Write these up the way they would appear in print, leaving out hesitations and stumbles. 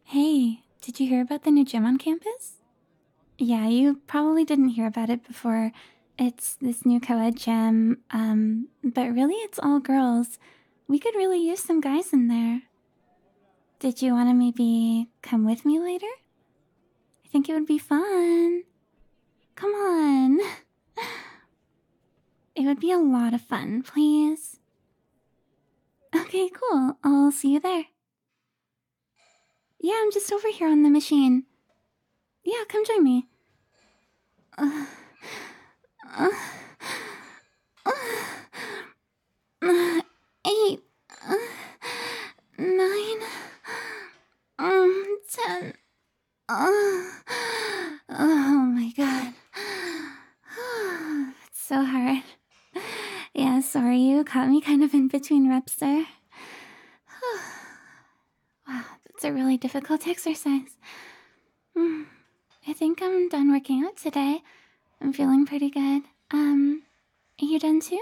Hey, did you hear about the new gym on campus? Yeah, you probably didn't hear about it before. It's this new co-ed gym, but really it's all girls. We could really use some guys in there. Did you want to maybe come with me later? I think it would be fun. Come on. It would be a lot of fun, please. Okay, cool. I'll see you there. Yeah, I'm just over here on the machine. Yeah, come join me. Uh, uh, Eight, nine, 10. Oh my god. It's so hard. Yeah, sorry, you caught me kind of in between reps there. Wow, that's a really difficult exercise. I think I'm done working out today. I'm feeling pretty good. Are you done too?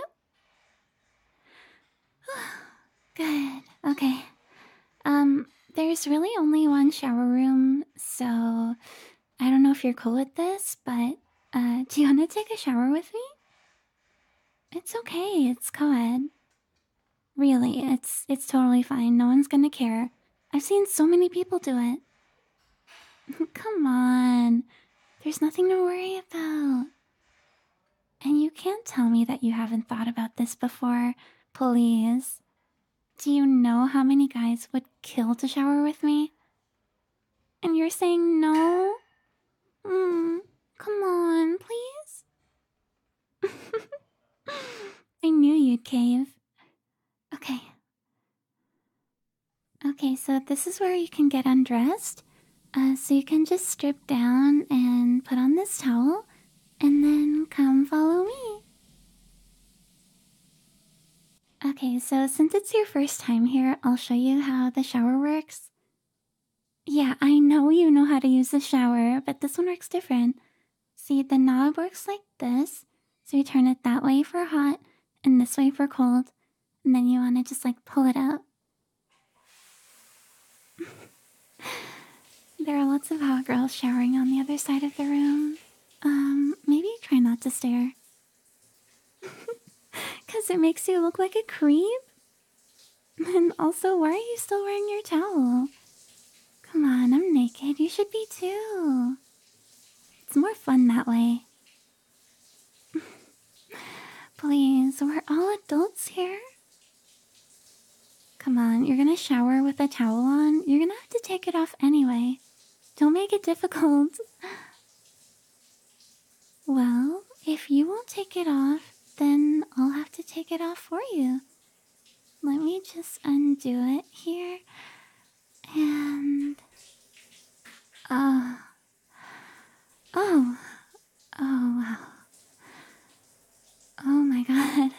Good. Okay. There's really only one shower room, so I don't know if you're cool with this, but do you want to take a shower with me? It's okay. It's co-ed. Really, it's totally fine. No one's gonna care. I've seen so many people do it. Come on. There's nothing to worry about. And you can't tell me that you haven't thought about this before, please. Do you know how many guys would kill to shower with me? And you're saying no? Come on, please? I knew you'd cave. Okay. Okay, so this is where you can get undressed. So you can just strip down and put on this towel, and then come follow me. Okay, so since it's your first time here, I'll show you how the shower works. Yeah, I know you know how to use the shower, but this one works different. See, the knob works like this, so you turn it that way for hot, and this way for cold, and then you want to just like pull it out. There are lots of hot girls showering on the other side of the room. Maybe try not to stare. Because it makes you look like a creep. And also, why are you still wearing your towel? Come on, I'm naked. You should be too. It's more fun that way. Please, we're all adults here. Come on, you're gonna shower with a towel on. You're gonna have to take it off anyway. Don't make it difficult. Well, if you won't take it off, then I'll have to take it off for you. Let me just undo it here. And... Oh. Oh. Oh, wow. Oh my god.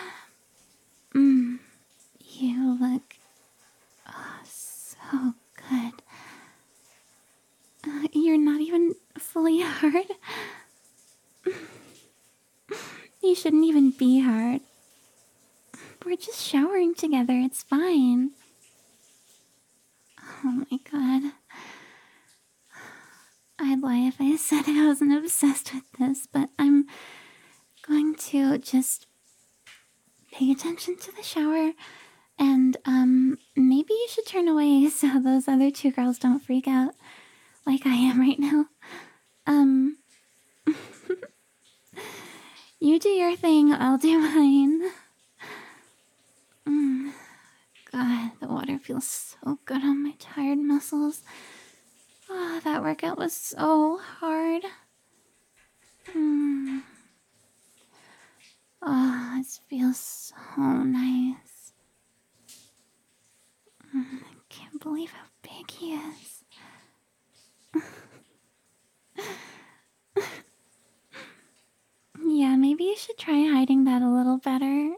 You look... so good. You're not even fully hard. You shouldn't even be hard. We're just showering together, it's fine. Oh my god. I'd lie if I said I wasn't obsessed with this, but I'm going to just pay attention to the shower, and maybe you should turn away so those other two girls don't freak out like I am right now. You do your thing, I'll do mine. God, the water feels so good on my tired muscles. Oh, that workout was so hard. Oh, it feels so nice. I can't believe how big he is. Yeah, maybe you should try hiding that a little better.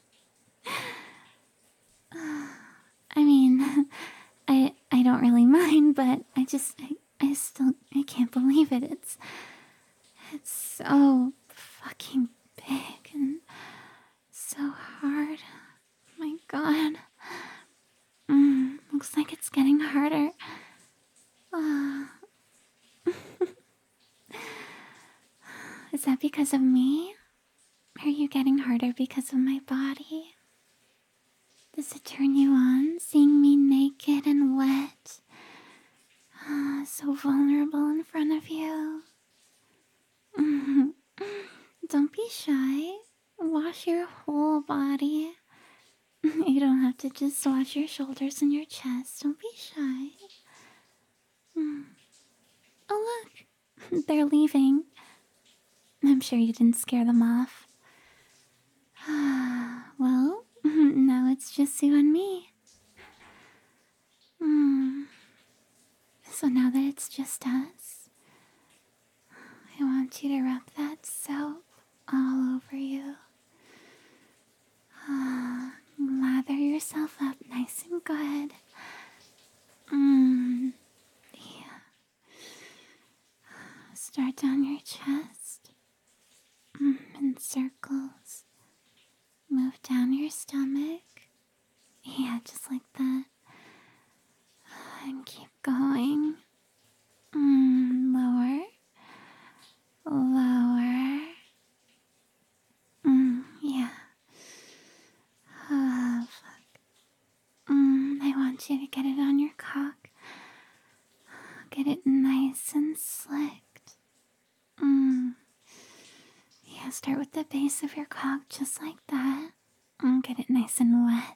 I mean, I don't really mind, but I can't believe it. It's so fucking big and so hard. My god. Looks like it's getting harder. Is that because of me? Are you getting harder because of my body? Does it turn you on, seeing me naked and wet? So vulnerable in front of you. Don't be shy. Wash your whole body. You don't have to just wash your shoulders and your chest. Don't be shy. Oh, look. They're leaving. I'm sure you didn't scare them off. Well, now it's just you and me. So now that it's just us, I want you to rub that soap all over you. Lather yourself up nice and good. Yeah. Start down your chest. In circles. Move down your stomach. Yeah, just like that. And keep going. Lower. Lower. Yeah. Oh, fuck. I want you to get it on your cock. Get it nice and slicked. Yeah, start with the base of your cock, just like that. Get it nice and wet.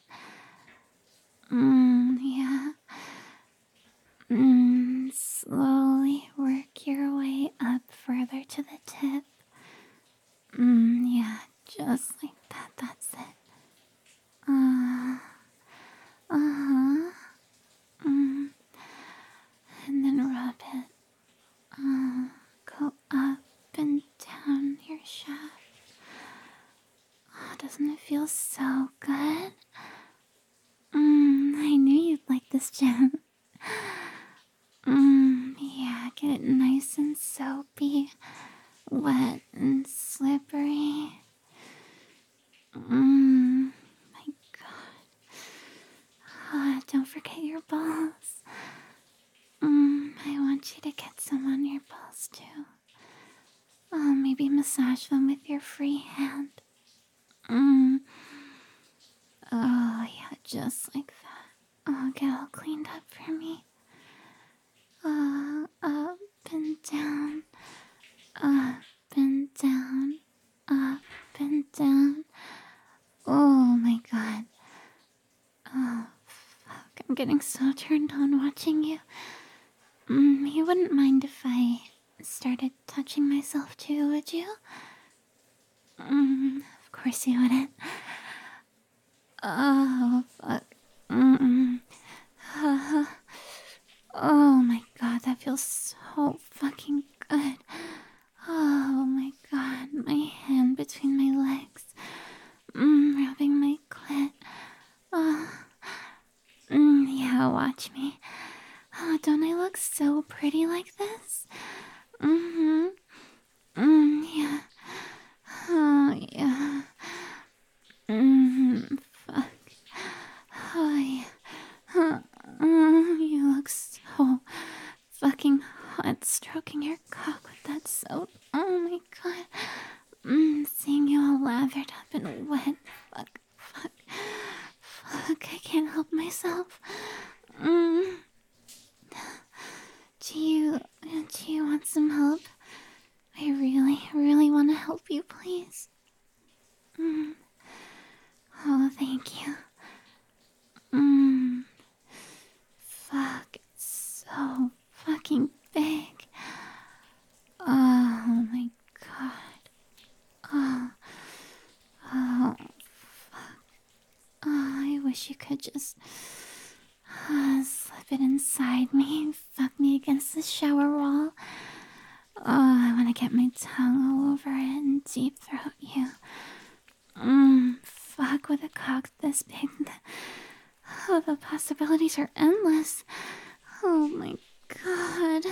Yeah. Slowly work your way up further to the tip. Yeah, just like that. That's it. And then rub it. Go up and down your shaft. Oh, doesn't it feel so good? I knew you'd like this, Jen. Yeah, get it nice and soapy, wet and slippery. My God. Don't forget your balls. I want you to get some on your balls too. Maybe massage them with your free hand. Oh, yeah, just like that. Oh, get all cleaned up for me. Up and down. Up and down. Up and down. Oh my God. Oh, fuck. I'm getting so turned on watching you. You wouldn't mind if I started touching myself too, would you? Of course you wouldn't. Oh, fuck. Oh my God, that feels so fucking good. Oh my God, my hand between my legs. Rubbing my clit. Yeah, watch me. Oh, don't I look so pretty like this? Yeah. Oh, yeah. Fuck. Oh, yeah. You look so fucking hot stroking your cock with that soap. Oh my God. Seeing you all lathered up and wet. Fuck. I can't help myself. Do you want some help? I really want to help you, please. Oh, thank you. Fuck, it's so fucking big. Oh my God. Oh, fuck. Oh, I wish you could just slip it inside me and fuck me against the shower wall. Oh, I want to get my tongue all over it and deep throat you. Fuck, with a cock this big. Oh, the possibilities are endless. Oh my God.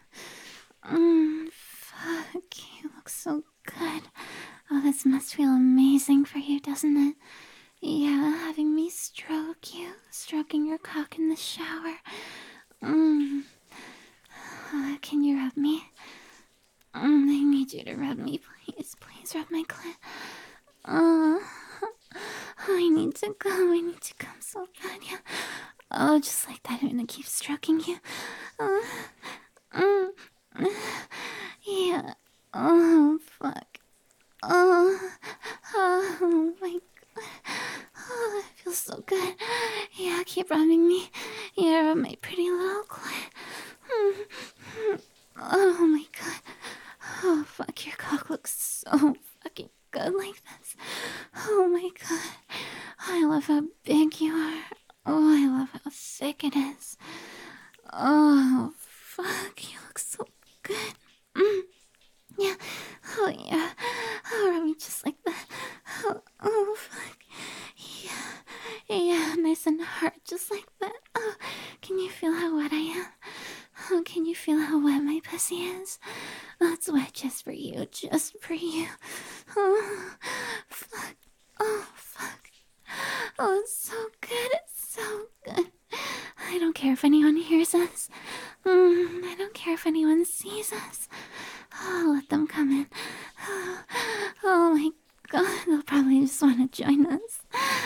Fuck, you look so good. Oh, this must feel amazing for you, doesn't it? Yeah, having me stroke you, stroking your cock in the shower. Can you rub me? I need you to rub me, please. rub my clit. Oh, I need to come. I need to come so bad. Yeah. Oh, just like that. I'm gonna keep stroking you. Mm, yeah. Oh, fuck. Oh my god. Oh, it feels so good. Yeah, keep rubbing me. Yeah, rub my pretty little clit. Oh my god. Oh, fuck, your cock looks so fucking good like this. Oh my god. I love how big you are. Oh, I love how thick it is. Oh, fuck, you look so good. Yeah. Oh, yeah. Oh, rub me just like that. Oh, fuck. Yeah. Yeah, nice and hard, just like that. Oh, can you feel how wet I am? Oh, can you feel how wet my pussy is? Oh, it's wet just for you, just for you. Oh, fuck. Oh, fuck. Oh, it's so good. It's so good. I don't care if anyone hears us. I don't care if anyone sees us. Oh, let them come in. Oh my god, they'll probably just want to join us.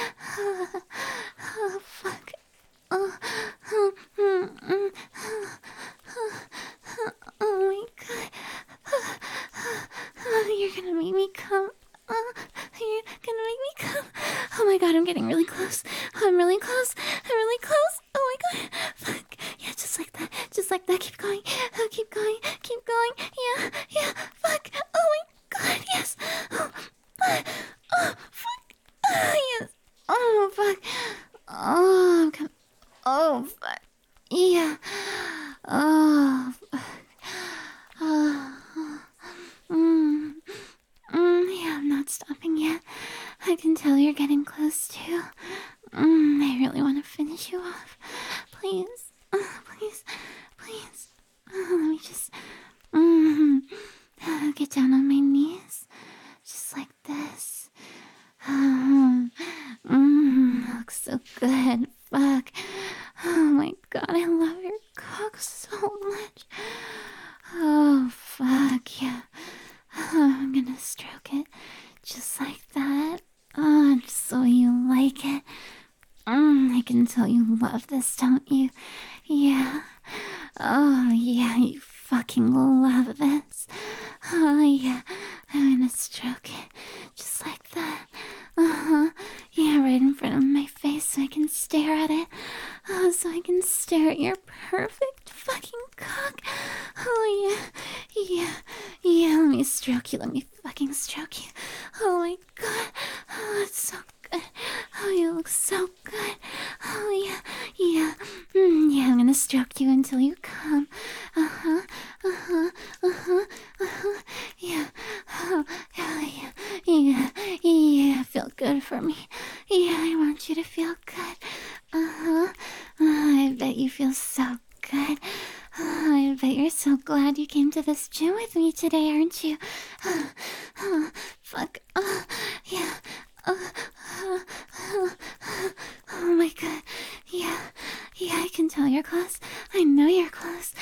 Oh, fuck. Oh, oh my god. You're gonna make me come. You're gonna make me come. Oh my god, I'm getting really close. I'm really close. I'm really close. Oh my god. Fuck. Yeah, just like that. Just like that. Keep going. Keep going. Keep going. Yeah. Yeah. Fuck. Oh my god. Yes. Oh, oh fuck. Yes. Oh, fuck. Oh, I'm coming. Oh, fuck. Yeah. Oh, fuck. Oh. Yeah, I'm not stopping yet. I can tell you're getting close too. I really want to finish you off. Please, please, please. Let me just get down on my knees, just like this. Looks so good. Fuck. Oh my god, I love your cock so much. Oh fuck yeah. I'm gonna stroke it just like that. Oh, just so you like it. I can tell you love this, don't you? Yeah. Oh, yeah, you fucking love this. Oh, yeah. I'm gonna stroke it just like that. Yeah, right in front of my face so I can stare at it. Oh, so I can stare at your perfect fucking cock. Oh, yeah. Yeah. Yeah, let me stroke you. Let me fucking stroke you. Oh, my God. Oh, it's so good. Oh, you look so good. Oh, yeah. Yeah. Yeah, I'm gonna stroke you until you come. Uh-huh. Uh-huh. Uh-huh. Uh-huh. Yeah. Oh, yeah. Yeah. Yeah. Feel good for me. Yeah, I want you to feel good. Uh-huh. I bet you feel so good. I bet you're so glad you came to this gym with me today, aren't you? Fuck. Yeah. Oh my god. Yeah. Yeah, I can tell you're close. I know you're close.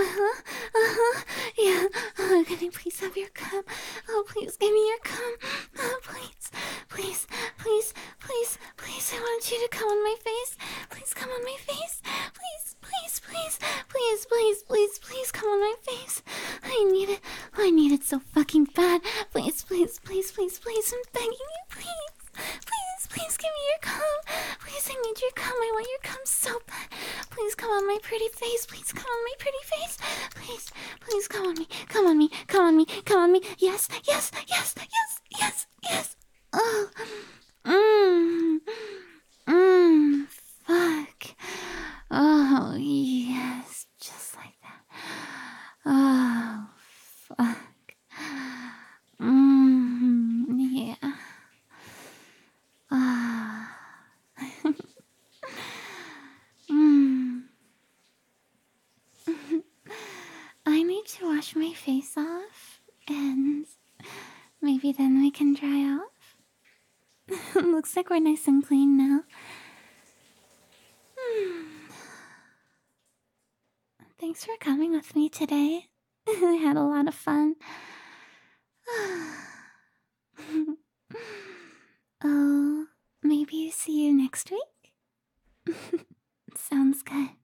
Yeah. Oh, can I please have your cum? Oh, please give me your cum. Oh, please. Please. Please. Please. Please. I want you to come on my face. Please come on my face. Please. Please. Please. Please. Please. Please. Please come on my face. I need it. I need it so fucking bad. Please. Please. Please. Please. Please. I'm begging you. Please. Please, please give me your cum. Please, I need your cum. I want your cum so bad. Please come on my pretty face. Please come on my pretty face. Please, please come on me. Come on me. Come on me. Come on me. Yes, yes, yes, yes, yes, yes. Oh, fuck. Oh, yes, just like that. Oh, fuck. Yeah. I need to wash my face off, and maybe then we can dry off. Looks like we're nice and clean now. Thanks for coming with me today. I had a lot of fun. maybe see you next week? Sounds good.